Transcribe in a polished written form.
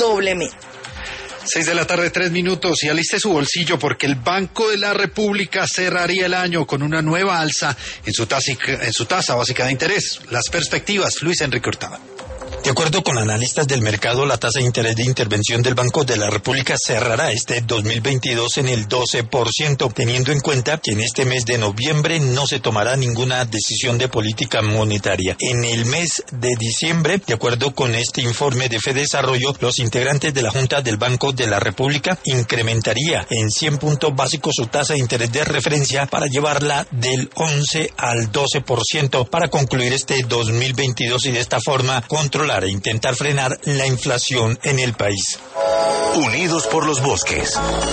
doble M. 6:03 y aliste su bolsillo porque el Banco de la República cerraría el año con una nueva alza en su tasa básica de interés. Las perspectivas, Luis Enrique Hurtado. De acuerdo con analistas del mercado, la tasa de interés de intervención del Banco de la República cerrará este 2022 en el 12%, teniendo en cuenta que en este mes de noviembre no se tomará ninguna decisión de política monetaria. En el mes de diciembre, de acuerdo con este informe de Fedesarrollo, los integrantes de la Junta del Banco de la República incrementaría en 100 puntos básicos su tasa de interés de referencia para llevarla del 11 al 12% para concluir este 2022 y de esta forma controlar e intentar frenar la inflación en el país. Unidos por los bosques.